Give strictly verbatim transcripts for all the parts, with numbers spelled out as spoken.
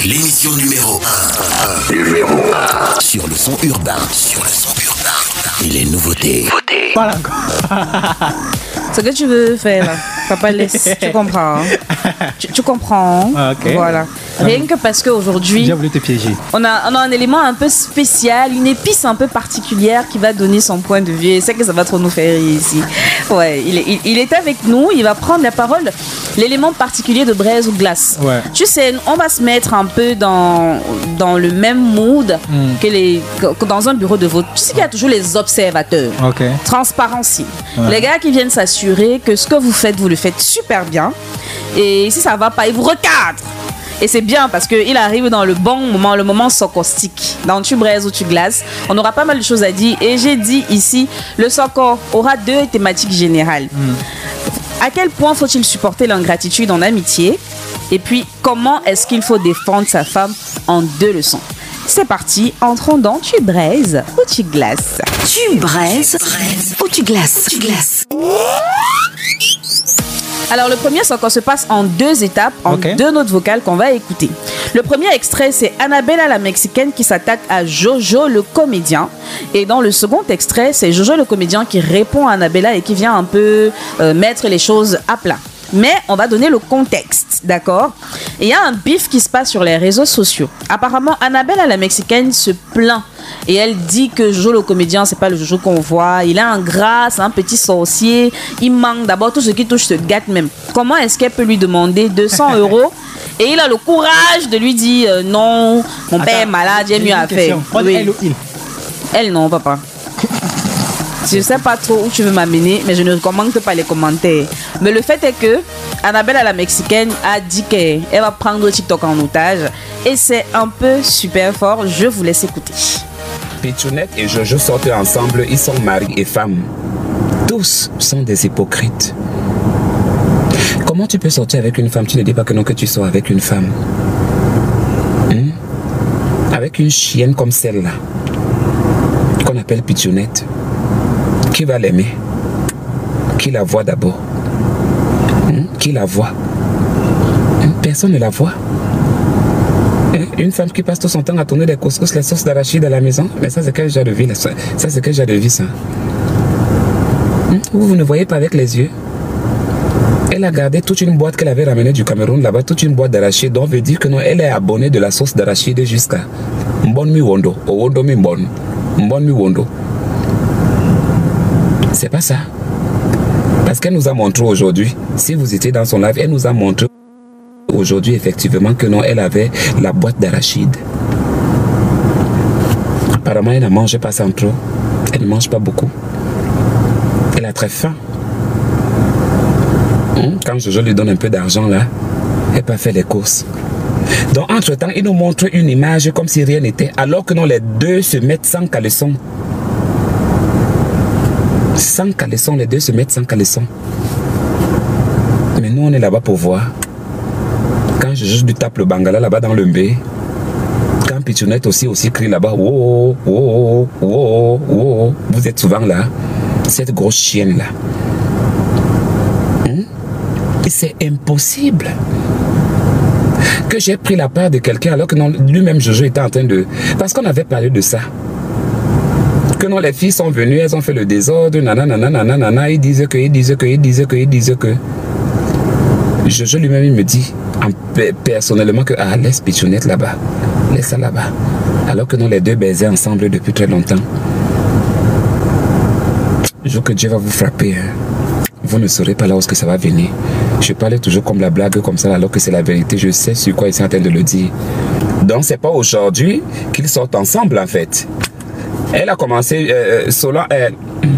L'émission numéro un. Numéro un. Sur le son urbain. Sur le son urbain. Et les nouveautés. Voilà. Ce que tu veux faire, là. Papa laisse, tu comprends. Hein? Tu, tu comprends. Ah, ok. Voilà. Rien que parce qu'aujourd'hui, J'ai voulu te piéger. on a, on a un élément un peu spécial, une épice un peu particulière qui va donner son point de vue. Et c'est que ça va trop nous faire rire ici. Ouais, il est, il, il est avec nous, il va prendre la parole. L'élément particulier de braise ou glace. Ouais. Tu sais, on va se mettre un peu dans, dans le même mood Mm. que, les, que, que dans un bureau de vote. Tu sais qu'il y a toujours les observateurs. Ok. Transparency. Ouais. Les gars qui viennent s'assurer que ce que vous faites, vous le faites super bien. Et si ça va pas, ils vous recadrent. Et c'est bien parce qu'il arrive dans le bon moment, le moment socostique. Dans tu braises ou tu glaces, on aura pas mal de choses à dire. Et j'ai dit ici, le soco aura deux thématiques générales. Mm. À quel point faut-il supporter l'ingratitude en amitié? Et puis, comment est-ce qu'il faut défendre sa femme en deux leçons? C'est parti, entrons dans tu braises ou tu glaces. Tu braises ou tu glaces? Tu glaces. Alors le premier, c'est qu'on se passe en deux étapes, en Ok. deux notes vocales qu'on va écouter. Le premier extrait, c'est Annabella la Mexicaine qui s'attaque à Jojo le comédien. Et dans le second extrait, c'est Jojo le comédien qui répond à Annabella et qui vient un peu euh, mettre les choses à plat. Mais on va donner le contexte, d'accord? Et il y a un bif qui se passe sur les réseaux sociaux. Apparemment, Annabella la Mexicaine se plaint. Et elle dit que Jojo le comédien, c'est pas le Jojo qu'on voit. Il est un gras, c'est un petit sorcier. Il manque d'abord tout ce qui touche se gâte même. Comment est-ce qu'elle peut lui demander deux cents euros? Et il a le courage de lui dire euh, non, mon père est malade, j'ai J'ai mieux une à faire. question. On dit Oui. elle ou il? Elle, non, papa. Je ne sais pas trop où tu veux m'amener, mais je ne commente pas les commentaires. Mais le fait est que Annabella la Mexicaine a dit qu'elle va prendre TikTok en otage. Et c'est un peu super fort. Je vous laisse écouter. Pitchounette et Jojo sortent ensemble, ils sont mari et femme. Tous sont des hypocrites. Comment tu peux sortir avec une femme? Tu ne dis pas que non, que tu sors avec une femme. Hmm? Avec une chienne comme celle-là, qu'on appelle Pitchounette. Qui va l'aimer? Qui la voit d'abord? Hmm? Qui la voit? Hmm? Personne ne la voit. Une femme qui passe tout son temps à tourner des couscous, les sauces d'arachide à la maison. Mais ça, c'est quel genre de vie? Ça, ça c'est quel genre de vie, ça? Hmm? Vous, vous ne voyez pas avec les yeux? Elle a gardé toute une boîte qu'elle avait ramenée du Cameroun là-bas, toute une boîte d'arachide. Donc, veut dire que non, elle est abonnée de la sauce d'arachide jusqu'à Mbon mi wondo. Wondo mi mbon. Mbon mi wondo. C'est pas ça. Parce qu'elle nous a montré aujourd'hui, si vous étiez dans son live, elle nous a montré aujourd'hui effectivement que non, elle avait la boîte d'arachide. Apparemment, elle ne mange pas sans trop. Elle ne mange pas beaucoup. Elle a très faim. Hum, Quand Jojo lui donne un peu d'argent là, elle peut faire les courses. Donc, entre-temps, il nous montre une image comme si rien n'était, alors que non, les deux se mettent sans caleçon. Sans caleçon, les deux se mettent sans caleçon. Mais nous, on est là-bas pour voir. Quand je juste lui tape le bangala là-bas dans le mbé, quand Pitchounette aussi, aussi crie là-bas, wow, wow, wow, wow, vous êtes souvent là, cette grosse chienne-là. Hmm? Et c'est impossible que j'ai pris la part de quelqu'un alors que non, lui-même Jojo était en train de... Parce qu'on avait parlé de ça. Que non, les filles sont venues, elles ont fait le désordre, nanana, nanana, nanana, ils disent que, ils disent que, ils disent que, ils disent que. Jojo lui-même, il me dit en, personnellement que, ah, laisse Pitchounette là-bas, laisse ça là-bas. Alors que non, les deux baisaient ensemble depuis très longtemps. Je veux que Dieu va vous frapper. Hein. Vous ne saurez pas là où est-ce que ça va venir. Je parlais toujours comme la blague, comme ça, alors que c'est la vérité. Je sais sur quoi ils sont en train de le dire. Donc, c'est pas aujourd'hui qu'ils sortent ensemble, en fait. Elle a commencé, euh, Solan, elle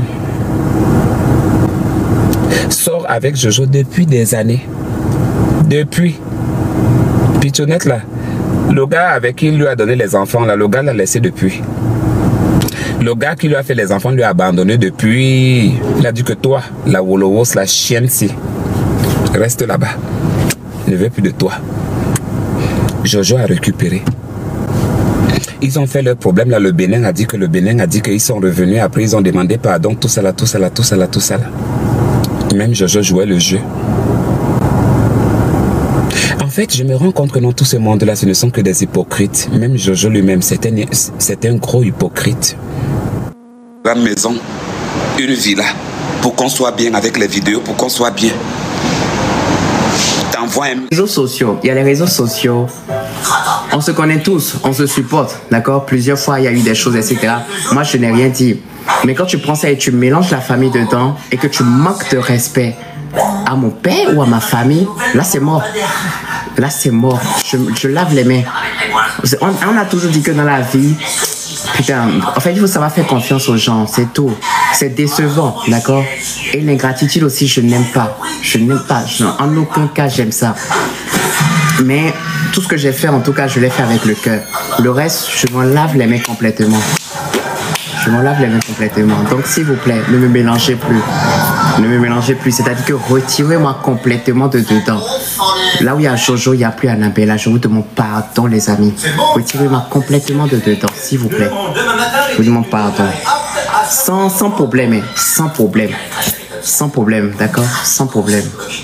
sort avec Jojo depuis des années. Depuis. Pitchounette là, le gars avec qui il lui a donné les enfants là, le gars l'a laissé depuis. Le gars qui lui a fait les enfants lui a abandonné depuis. Il a dit que toi, la Wolowos, la chienne, si, reste là-bas. Il ne veut plus de toi. Jojo a récupéré. Ils ont fait leur problème là, le Bénin a dit que le Bénin a dit qu'ils sont revenus, après ils ont demandé pardon, tout ça là, tout ça là, tout ça là, tout ça là. Même Jojo jouait le jeu. En fait, je me rends compte que dans tout ce monde-là, ce ne sont que des hypocrites. Même Jojo lui-même, c'est un, c'est un gros hypocrite. La maison, une villa, pour qu'on soit bien avec les vidéos, pour qu'on soit bien. T'envoies un... Les réseaux sociaux, il y a les réseaux sociaux. On se connaît tous, on se supporte, d'accord? Plusieurs fois, il y a eu des choses, et cetera. Moi, je n'ai rien dit. Mais quand tu prends ça et tu mélanges la famille dedans et que tu manques de respect à mon père ou à ma famille, là, c'est mort. Là, c'est mort. Je, je lave les mains. On, on a toujours dit que dans la vie, putain, en fait, il faut savoir faire confiance aux gens, c'est tout. C'est décevant, d'accord? Et l'ingratitude aussi, je n'aime pas. Je n'aime pas. Je, en aucun cas, j'aime ça. Mais tout ce que j'ai fait, en tout cas, je l'ai fait avec le cœur. Le reste, je m'en lave les mains complètement. Je m'en lave les mains complètement. Donc, s'il vous plaît, ne me mélangez plus. Ne me mélangez plus. C'est-à-dire que retirez-moi complètement de dedans. Là où il y a Jojo, il n'y a plus Annabella. Je vous demande pardon, les amis. Retirez-moi complètement de dedans, s'il vous plaît. Je vous demande pardon. Sans, sans problème, hein. Sans problème. Sans problème, d'accord? Sans problème.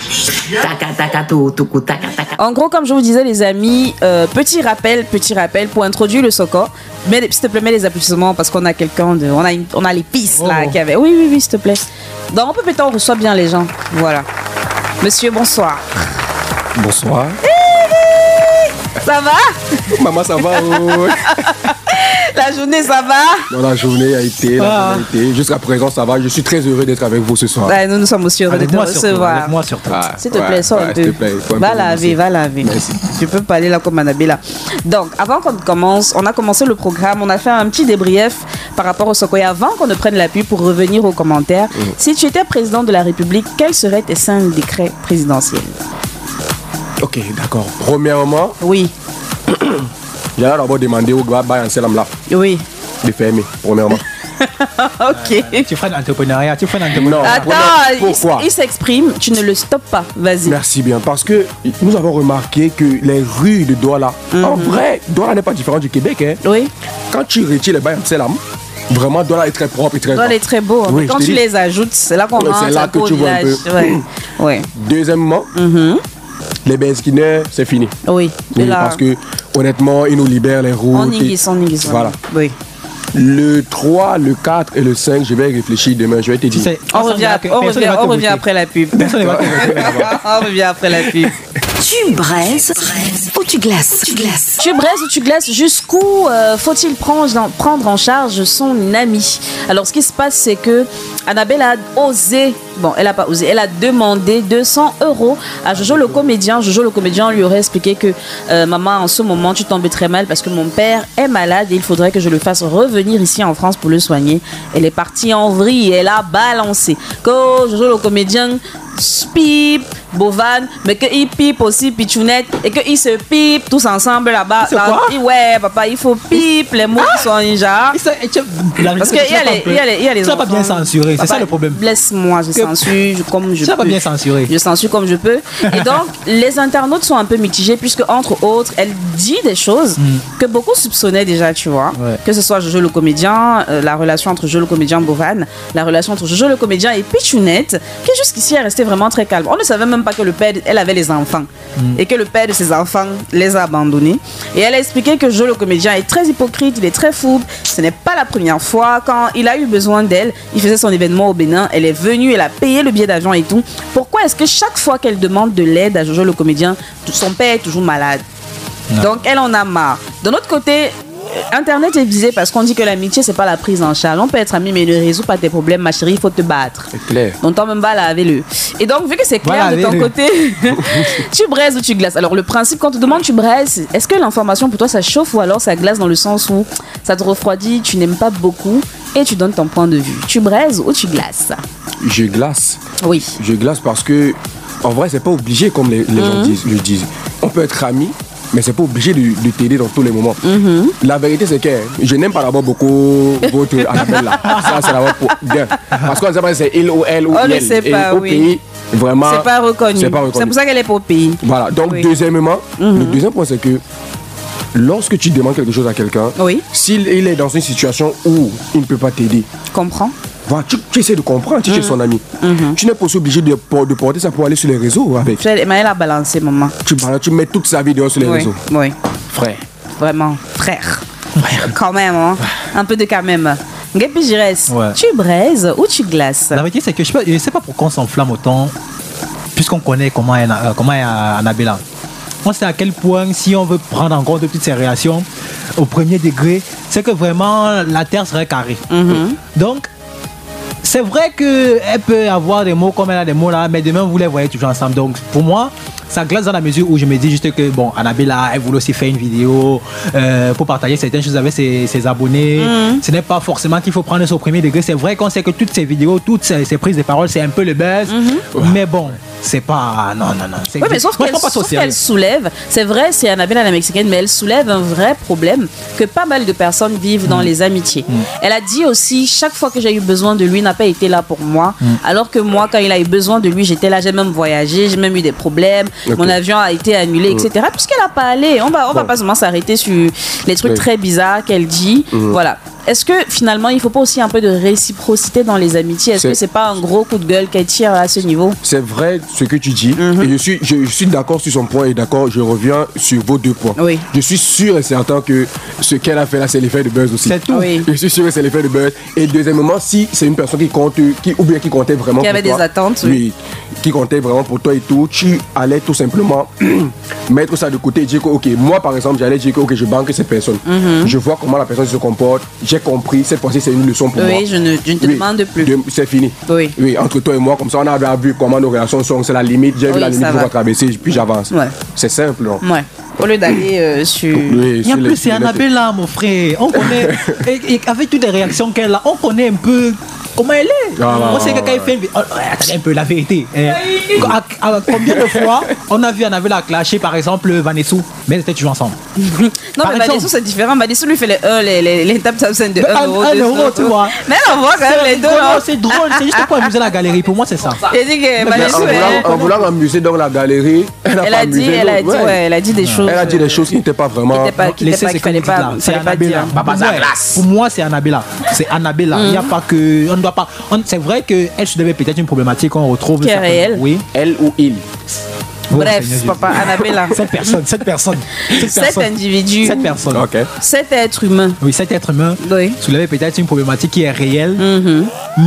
En gros, comme je vous disais, les amis, euh, petit rappel, petit rappel pour introduire le Soko. Mais s'il te plaît, mets les applaudissements parce qu'on a quelqu'un de, on a, une, on a les pistes là oh. qui avait. Oui, oui, oui, s'il te plaît. Donc on peut peut-être on reçoit bien les gens. Voilà. Monsieur, bonsoir. Bonsoir. Ça va? Maman, ça va? Oh. La journée, ça va? Non, la journée a été, la ah. journée a été. Jusqu'à présent, ça va. Je suis très heureux d'être avec vous ce soir. Ouais, nous, nous sommes aussi heureux de te recevoir. Avec moi surtout. Ah, S'il te ouais, plaît, sors ouais, un peu. Plaît, un va peu laver, va laver. Merci. Tu peux parler là comme Annabella. Donc, avant qu'on commence, on a commencé le programme. On a fait un petit débrief par rapport au Soko. Et avant qu'on ne prenne l'appui pour revenir aux commentaires, mmh. si tu étais président de la République, quels seraient tes cinq décrets présidentiels? Ok, d'accord. Premièrement, oui. J'ai d'abord demandé au gars Bayan Selam là. Oui. De fermer, premièrement. Ok. Tu ferais l'entrepreneuriat, tu ferais l'entrepreneuriat. Non, attends, pourquoi? Il, il s'exprime, tu ne le stoppes pas. Vas-y. Merci bien, parce que nous avons remarqué que les rues de Douala, mm-hmm. en vrai, Douala n'est pas différent du Québec. Hein. Oui. Quand tu retires les Bayan Selam, vraiment Douala est très propre et très Douala est très beau. Oui, quand tu dis. Les ajoutes, c'est là qu'on rentre. C'est là que tu vois un peu. Ouais. Ouais. Deuxièmement, mm-hmm. les Benskiners, c'est fini. Oui. oui parce que honnêtement, ils nous libèrent les routes. On niguisse, on niguisse. Voilà. Oui. Le trois, le quatre et le cinq, je vais réfléchir demain, je vais te dire. On revient, on revient, on revient après la pub. On revient après la pub. Tu braises ou tu glaces? Tu glaces. Tu braises ou tu glaces? Jusqu'où euh, faut-il prendre, prendre en charge son ami? Alors, ce qui se passe, c'est que Annabelle a osé, bon, elle a pas osé, elle a demandé deux cents euros à Jojo le comédien. Jojo le comédien lui aurait expliqué que euh, maman, en ce moment, tu tombes très mal parce que mon père est malade et il faudrait que je le fasse revenir ici en France pour le soigner. Elle est partie en vrille et elle a balancé. Que Jojo le comédien pipe, Bovan, mais qu'il pipe aussi Pichounette et qu'ils se pipe tous ensemble là-bas. C'est quoi? Ouais, papa, il faut pipe les mots ah qui sont déjà. Parce qu'il y a les, il y a les, il y a les. Tu n'as pas bien censuré, c'est ça le problème. Laisse-moi, je censure comme je peux. Tu n'as pas bien censuré. Je censure comme je peux. Et donc, les internautes sont un peu mitigés puisque, entre autres, elle dit des choses mm. que beaucoup soupçonnaient déjà, tu vois. Ouais. Que ce soit Jojo le comédien, euh, la relation entre Jojo le comédien Bovan, la relation entre Jojo le comédien et Pichounette, qui jusqu'ici est restée vraiment très calme. On ne savait même pas que le père, elle avait les enfants mm. et que le père de ses enfants les a abandonnés. Et elle a expliqué que Jojo le comédien est très hypocrite, il est très fou. Ce n'est pas la première fois. Quand il a eu besoin d'elle, il faisait son événement au Bénin, elle est venue, elle a payé le billet d'avion et tout. Pourquoi est-ce que chaque fois qu'elle demande de l'aide à Jojo le comédien, son père est toujours malade? Non. Donc elle en a marre. De l'autre côté, Internet est visé parce qu'on dit que l'amitié c'est pas la prise en charge. On peut être ami mais ne résout pas tes problèmes, ma chérie, il faut te battre. C'est clair. Donc t'en même pas laver-le. Et donc vu que c'est clair voilà, de ton côté, tu braises ou tu glaces. Alors le principe quand on te demande tu braises, est-ce que l'information pour toi ça chauffe ou alors ça glace dans le sens où ça te refroidit, tu n'aimes pas beaucoup et tu donnes ton point de vue. Tu braises ou tu glaces? Je glace. Oui. Je glace parce que en vrai c'est pas obligé comme les, les mmh. gens disent, le disent. On peut être amis, mais c'est pas obligé de, de t'aider dans tous les moments. Mm-hmm. La vérité, c'est que je n'aime pas d'abord beaucoup votre Annabelle là. Ça, c'est d'abord pour bien. Parce qu'on ne sait pas si c'est il ou elle ou on elle. On ne sait pas, et au oui. pays, vraiment. C'est pas reconnu. C'est pour ça qu'elle est pas au pays. Voilà. Donc, oui. deuxièmement, mm-hmm. le deuxième point, c'est que lorsque tu demandes quelque chose à quelqu'un, oui. s'il il est dans une situation où il ne peut pas t'aider, comprends. Voilà, tu, tu essaies de comprendre, tu es Mm. chez son ami. Mhm. Tu n'es pas aussi obligé de, de porter ça pour aller sur les réseaux avec. Maëlle a balancé, maman. Tu, tu mets toute sa vidéo sur les Oui, réseaux. oui. Frère. Vraiment, frère. Quand même, hein. Un peu de quand même. Guépi Gires, Ouais. tu braises ou tu glaces? La vérité, c'est que je ne sais pas pourquoi on s'enflamme autant, puisqu'on connaît comment est, euh, comment est euh, Annabella. On sait à quel point, si on veut prendre en compte toutes ces réactions au premier degré, c'est que vraiment la terre serait carrée. Mhm. Donc, c'est vrai qu'elle peut avoir des mots comme elle a des mots là, mais demain vous les voyez toujours ensemble. Donc, pour moi, ça glace dans la mesure où je me dis juste que, bon, Annabella, elle voulait aussi faire une vidéo euh, pour partager certaines choses avec ses, ses abonnés. Mhm. Ce n'est pas forcément qu'il faut prendre ça au premier degré. C'est vrai qu'on sait que toutes ces vidéos, toutes ces, ces prises de parole, c'est un peu le buzz. Mais bon, c'est pas. Non, non, non. Oui, mais sauf moi, je qu'elle prends pas ça au sauf sérieux. qu'elle soulève, c'est vrai, c'est Annabella la Mexicaine, mais elle soulève un vrai problème que pas mal de personnes vivent dans les amitiés. Elle a dit aussi, chaque fois que j'ai eu besoin de lui, il n'a pas été là pour moi, alors que moi, quand il a eu besoin de lui, j'étais là, j'ai même voyagé, j'ai même eu des problèmes, Ok. mon avion a été annulé, et cetera. Puisqu'elle n'a pas allé, on va, on va Bon. pas seulement s'arrêter sur les trucs Oui. très bizarres qu'elle dit. Voilà. Est-ce que finalement, il ne faut pas aussi un peu de réciprocité dans les amitiés? Est-ce C'est- que c'est pas un gros coup de gueule qu'elle tire à ce niveau? C'est vrai ce que tu dis. Et je suis, je, je suis d'accord sur son point et d'accord, je reviens sur vos deux points. Oui. Je suis sûr et certain que ce qu'elle a fait là, c'est l'effet de buzz aussi. C'est tout. Oui. Je suis sûr que c'est l'effet de buzz. Et deuxièmement, si c'est une personne qui compte, qui, ou bien qui comptait vraiment Qui pour avait toi, des attentes, oui, qui comptait vraiment pour toi et tout, tu allais tout simplement mettre ça de côté et dire que, ok, moi par exemple, j'allais dire que, ok, je banque cette personne. Je vois comment la personne se comporte, j'ai compris, cette fois-ci c'est une leçon pour moi. Oui, je ne, je ne te Oui, demande plus. de- C'est fini. Oui. Oui, entre toi et moi, comme ça, on a déjà vu comment nos relations sont. C'est la limite. J'ai Oui, vu la limite ça pour va. traverser, puis j'avance. Ouais. C'est simple, non? Ouais. Au lieu d'aller euh, sur. Oui, Et en sur les- plus, c'est sur les- Annabella, mon frère. On connaît, et, et avec toutes les réactions qu'elle a, on connaît un peu comment elle est. Ah, on sait que quand elle fait une vidéo. Oh, ouais, attendez un peu la vérité. Eh, à- à- combien de fois on a vu Annabella clasher, par exemple, Vanessa, mais ils étaient toujours ensemble. Non, Par mais exemple. Vanessa, c'est différent. Vanessa lui fait les un, les, les, les tables Samsung de Un- un euro. un deux euro, euros. tu vois. Mais on voit quand même les deux. drôle, hein. c'est drôle, c'est juste pour amuser la galerie. Pour moi, c'est ça. J'ai dit que Mais Vanessa, en, voulant, elle, en voulant amuser dans la galerie, elle a, elle pas a dit, amusé elle a dit, l'autre. ouais, elle a dit des choses. Elle a dit des choses qui n'étaient pas qui vraiment. n'étaient pas, qui Laissez n'étaient pas, ces qu'il fallait comiques pas, là. C'est fallait pas Annabella. dire. Pour moi, pour moi, c'est Annabella. C'est Annabella. Il n'y a pas que. On ne doit pas. on- C'est vrai qu'elle soulevait peut-être une problématique qu'on retrouve. Qui est certainement- réelle. Oui. Elle ou il. Oh, Bref, Seigneur papa, Jésus. Annabella. Cette personne, cette personne. Cette Cet personne. individu, Cette personne. Ok. cet être humain. Oui, cet être humain Oui. soulevait peut-être une problématique qui est réelle, Mhm.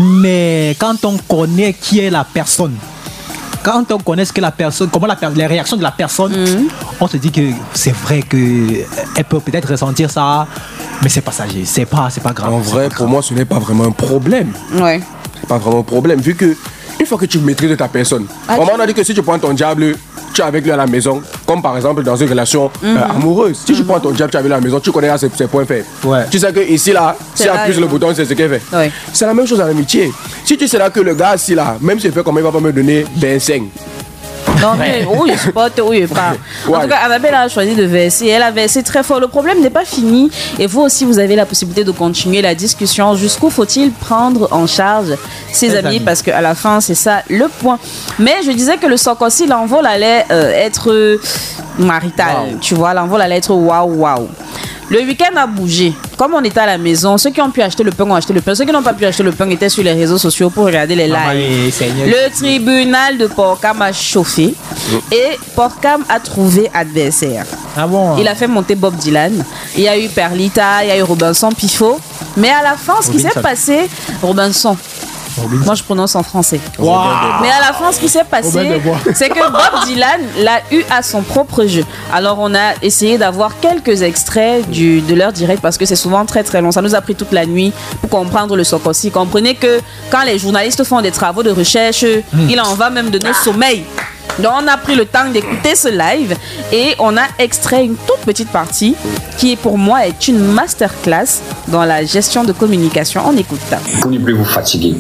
mais quand on connaît qui est la personne, quand on connaît ce que la personne, comment la, per- les réactions de la personne, on se dit que c'est vrai que elle peut peut-être ressentir ça, mais c'est passager, c'est pas, c'est pas grave. En c'est vrai, pas pour grave. moi, ce n'est pas vraiment un problème. Ouais. C'est pas vraiment un problème, vu que une fois que tu maîtrises ta personne, Ah, on a dit que si tu prends ton diable, tu es avec lui à la maison, comme par exemple dans une relation euh, amoureuse. Si tu prends ton diable, tu es avec lui à la maison, tu connais ses, ses points faibles. Ouais. Tu sais que ici là, C'est si là, appuie sur le il- bouton, c'est ce qu'il fait. Ouais. C'est la même chose en amitié. Si tu sais là que le gars ici là, même s'il fait comme il va pas me donner vingt-cinq. Non, mais oui, je supporte, oui, pas. En Ouais. tout cas, Annabelle a choisi de verser. Elle a versé très fort. Le problème n'est pas fini. Et vous aussi, vous avez la possibilité de continuer la discussion. Jusqu'où faut-il prendre en charge ses Ses amis? amis. Parce qu'à la fin, c'est ça le point. Mais je disais que le Sokosi, l'envol allait euh, être euh, marital. Tu vois, l'envol allait être waouh, waouh. Le week-end a bougé. Comme on était à la maison, ceux qui ont pu acheter le pain ont acheté le pain. Ceux qui n'ont pas pu acheter le pain étaient sur les réseaux sociaux pour regarder les Maman lives. et Seigneur. Le tribunal de Porcam a chauffé et Porcam a trouvé adversaire. Ah bon? Il a fait monter Bob Dylan. Il y a eu Perlita, il y a eu Robinson Pifo. Mais à la fin, ce qui s'est Robinson. passé, Robinson. Moi, je prononce en français. Wow. Mais à la fin, ce qui s'est passé, Robin de Bois. c'est que Bob Dylan l'a eu à son propre jeu. Alors, on a essayé d'avoir quelques extraits du, de leur direct parce que c'est souvent très très long. Ça nous a pris toute la nuit pour comprendre le Sokosi. Comprenez que quand les journalistes font des travaux de recherche, il en va même de nos sommeils. Donc, on a pris le temps d'écouter ce live et on a extrait une toute petite partie qui, pour moi, est une masterclass dans la gestion de communication. On écoute ça. Pour ne plus vous fatiguer.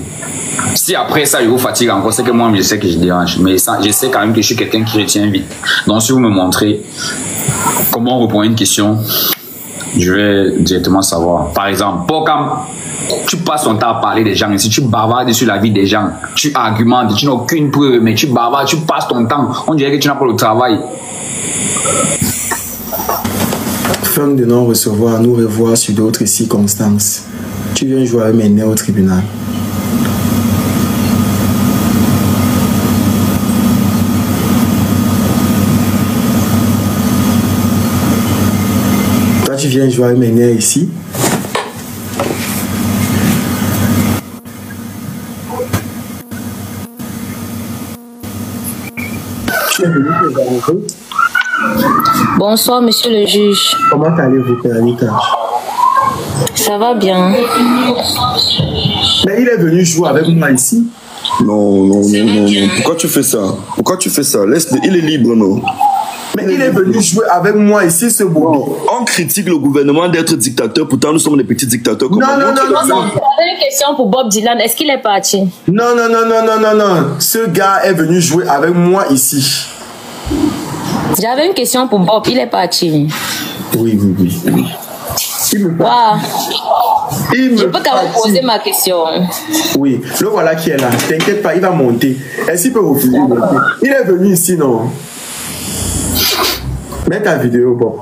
Si après ça, je vous fatigue encore, c'est que moi, je sais que je dérange. Mais ça, je sais quand même que je suis quelqu'un qui retient vite. Donc, si vous me montrez comment répondre à une question, je vais directement savoir. Par exemple, pour quand tu passes ton temps à parler des gens, si tu bavardes sur la vie des gens, tu argumentes, tu n'as aucune preuve, mais tu bavardes, tu passes ton temps, on dirait que tu n'as pas le travail. Afin de non recevoir, nous revoir sur d'autres circonstances. Tu viens jouer avec mes nez au tribunal. Toi, tu viens jouer avec mes nerfs ici. Tu es venu te déranger. Bonsoir, monsieur le juge. Comment allez-vous, Péranita? Ça va bien. Mais il est venu jouer avec moi ici. Non, non, non, non, non. Pourquoi tu fais ça? Pourquoi tu fais ça? Laisse-le, il est libre, non? Mais il est venu jouer avec moi ici, ce beau. On critique le gouvernement d'être dictateur, pourtant nous sommes des petits dictateurs. Comme non, non, non, non, non. J'avais une question pour Bob Dylan. Est-ce qu'il est parti? Non, non, non, non, non, non, non. Ce gars est venu jouer avec moi ici. J'avais une question pour Bob. Il est parti. Oui, oui, oui. oui. Il me wow. Il Je peux quand même poser ma question. Oui, le voilà qui est là. T'inquiète pas, il va monter. Est-ce qu'il peut refuser? Il est venu ici, non? Mets ta vidéo, bon.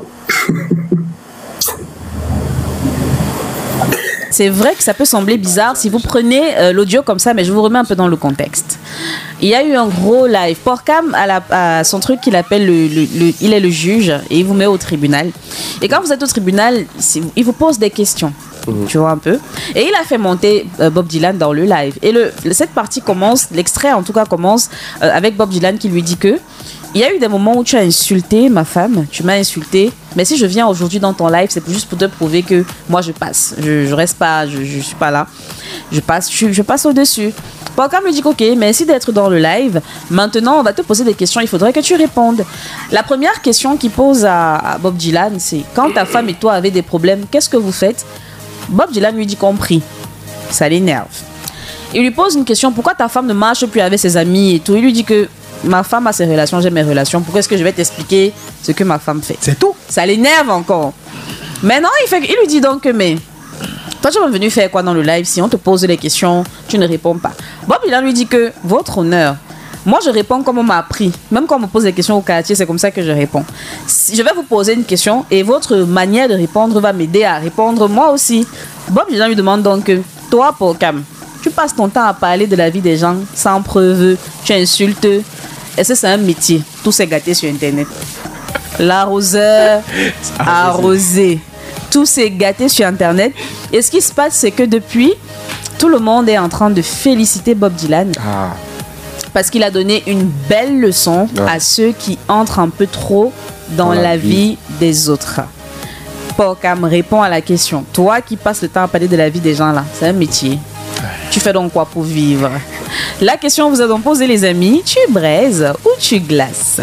C'est vrai que ça peut sembler bizarre si vous prenez euh, l'audio comme ça, mais je vous remets un peu dans le contexte. Il y a eu un gros live. Porcam a, la, a son truc qu'il appelle le, le, le... Il est le juge et il vous met au tribunal. Et quand vous êtes au tribunal, il vous pose des questions. Mmh. Tu vois un peu. Et il a fait monter euh, Bob Dylan dans le live. Et le, cette partie commence, l'extrait en tout cas commence euh, avec Bob Dylan qui lui dit que il y a eu des moments où tu as insulté ma femme, tu m'as insulté, mais si je viens aujourd'hui dans ton live, c'est juste pour te prouver que moi je passe, je, je reste pas, je, je suis pas là, je passe, je, je passe au-dessus. Porcam me dit ok, mais merci d'être dans le live, maintenant on va te poser des questions, il faudrait que tu répondes. La première question qu'il pose à, à Bob Dylan, c'est quand ta femme et toi avez des problèmes, qu'est-ce que vous faites? Bob Dylan lui dit compris, ça l'énerve. Il lui pose une question, pourquoi ta femme ne marche plus avec ses amis et tout? Il lui dit que ma femme a ses relations, j'ai mes relations. Pourquoi est-ce que je vais t'expliquer ce que ma femme fait? C'est tout. Ça l'énerve encore. Maintenant, il, fait, il lui dit donc que, mais toi, tu es venu faire quoi dans le live? Si on te pose des questions, tu ne réponds pas. Bob Dylan lui dit que, votre honneur, moi, je réponds comme on m'a appris. Même quand on me pose des questions au quartier, c'est comme ça que je réponds. Si je vais vous poser une question et votre manière de répondre va m'aider à répondre moi aussi. Bob Dylan lui demande donc que, toi, Porcam, tu passes ton temps à parler de la vie des gens sans preuve, tu insultes. Est-ce que c'est un métier? Tout s'est gâté sur Internet. L'arroseur arrosé. Tout s'est gâté sur Internet. Et ce qui se passe, c'est que depuis, tout le monde est en train de féliciter Bob Dylan. Ah. Parce qu'il a donné une belle leçon ah. à ceux qui entrent un peu trop dans, dans la, la vie. vie des autres. Porcam répond à la question. Toi qui passes le temps à parler de la vie des gens là, c'est un métier. Tu fais donc quoi pour vivre? La question vous a donc posé les amis. Tu braises ou tu glaces?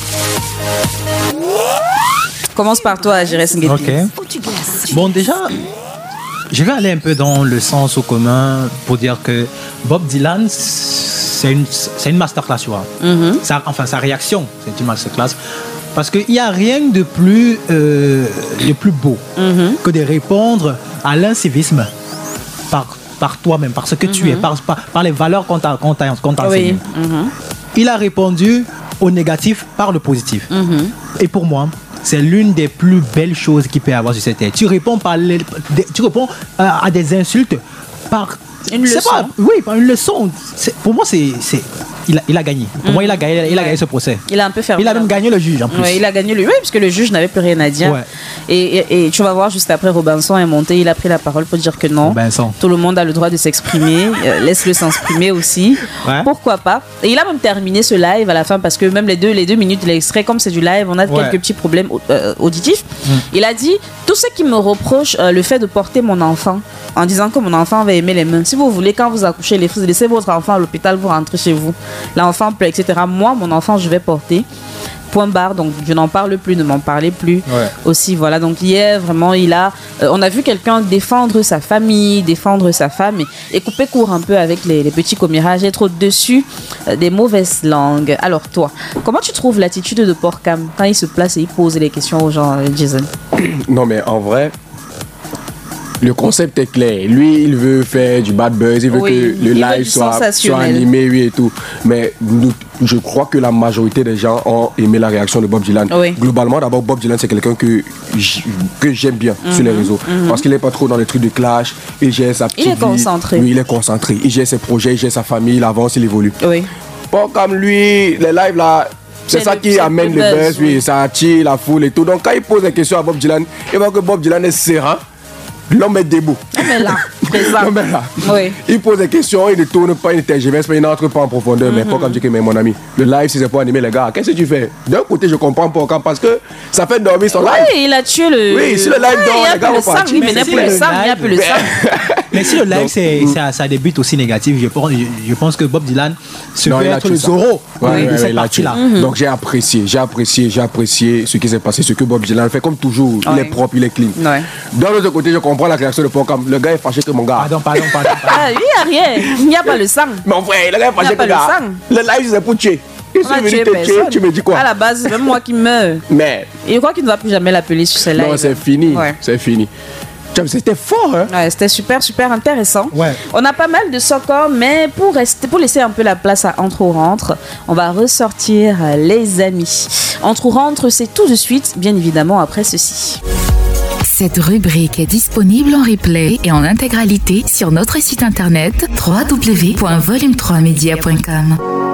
Commence par toi, Jérès Nguetti. Ok. Bon, déjà, je vais aller un peu dans le sens au commun pour dire que Bob Dylan, c'est une, c'est une masterclass, tu vois. Mm-hmm. Sa, enfin, sa réaction, c'est une masterclass. Parce qu'il n'y a rien de plus, euh, de plus beau mm-hmm. que de répondre à l'incivisme par par toi-même, par ce que mm-hmm. tu es, par, par, par les valeurs qu'on t'a, qu'on t'a, qu'on t'a enseignées. Oui. Mm-hmm. Il a répondu au négatif par le positif. Mm-hmm. Et pour moi, c'est l'une des plus belles choses qu'il peut y avoir sur cette terre. Tu réponds, par les, tu réponds à, à des insultes par une leçon. Pas, oui, par une leçon. C'est, pour moi, c'est... c'est Il a, il a gagné. Pour mmh. moi, il a gagné, il a gagné ce procès. Il a un peu fermé. Il a même gagné le juge en plus. Ouais, il a gagné le oui, parce que le juge n'avait plus rien à dire. Ouais. Et, et, et tu vas voir juste après, Robinson est monté, il a pris la parole pour dire que non. Robinson. Tout le monde a le droit de s'exprimer. euh, laisse-le s'exprimer aussi. Ouais. Pourquoi pas? Et il a même terminé ce live à la fin parce que même les deux, les deux minutes de l'extrait, comme c'est du live, on a ouais. quelques petits problèmes euh, auditifs. Mmh. Il a dit tout ce qui me reproche euh, le fait de porter mon enfant en disant que mon enfant va aimer les mains. Si vous voulez, quand vous accouchez, les vous laissez votre enfant à l'hôpital, vous rentrez chez vous. L'enfant pleure, et cetera. Moi, mon enfant, je vais porter. Point barre. Donc, je n'en parle plus, ne m'en parlez plus. Ouais. Aussi, voilà. Donc, hier, vraiment, il a... Euh, on a vu quelqu'un défendre sa famille, défendre sa femme et, et couper court un peu avec les, les petits commérages, être au-dessus euh, des mauvaises langues. Alors, toi, comment tu trouves l'attitude de Porcam quand il se place et il pose les questions aux gens, euh, Jason? Non, mais en vrai... Le concept est clair. Lui, il veut faire du bad buzz, il veut oui, que le live soit, soit animé, oui, et tout. Mais nous, je crois que la majorité des gens ont aimé la réaction de Bob Dylan. Oui. Globalement, d'abord, Bob Dylan, c'est quelqu'un que, que j'aime bien mm-hmm, sur les réseaux. Mm-hmm. Parce qu'il n'est pas trop dans les trucs de clash. Il gère sa petite Il est concentré. Vie. Oui, il est concentré. Il gère ses projets, il gère sa famille, il avance, il évolue. Oui. Bon, comme lui, les lives là, C'est ça le- qui c'est amène le le buzz, buzz, oui, ça attire la foule et tout. Donc quand il pose des questions à Bob Dylan, il voit que Bob Dylan est serein, l'homme est debout. L'homme est là, présent. L'homme est là. Oui. Il pose des questions, il ne tourne pas, il ne tergiverse pas, il n'entre pas en profondeur. Mais pas comme tu dis, mais mon ami, le live, si c'est pour animer les gars, qu'est-ce que tu fais? D'un côté, je comprends pas, parce que ça fait dormir son live. Oui, il a tué le. Oui, si le live Ouais, dort, il y a les gars plus vont le sang, partir. oui, mais Mais n'est si plus le le sang, il n'y a live- plus le sang. Mais si le live, Donc, c'est, ça, ça débute aussi négatif, je pense, je, je pense que Bob Dylan se Non, veut il a être tué le ça. Zorro Ouais, de, ouais, de ouais, cette il a tué. partie-là. Donc j'ai apprécié, j'ai apprécié, j'ai apprécié ce qui s'est passé, ce que Bob Dylan fait. Comme toujours, il Ouais. est propre, il est clean. Ouais. D'un autre côté, je comprends la réaction de Pocam. Le gars est fâché que mon gars. Pardon, pardon, pardon. pardon. Ah, il n'y a rien. Il n'y a pas le sang. Mon frère, le gars est Il y fâché a pas que le gars. sang. Le live, c'est pour tuer. Il On a est venu tué te tuer, personne. tu me dis quoi? À la base, c'est même moi qui meurs. Mais, Et je crois qu'il ne va plus jamais l'appeler sur ses lives. non, c'est fini. Ouais. C'est fini. Tiens, C'était fort, hein? Ouais, c'était super, super intéressant. Ouais. On a pas mal de soccer, mais pour, rester, pour laisser un peu la place à Entre ou Rentre, on va ressortir euh, les amis. Entre ou Rentre, c'est tout de suite, bien évidemment, après ceci. Cette rubrique est disponible en replay et en intégralité sur notre site internet w w w point volume trois media point com.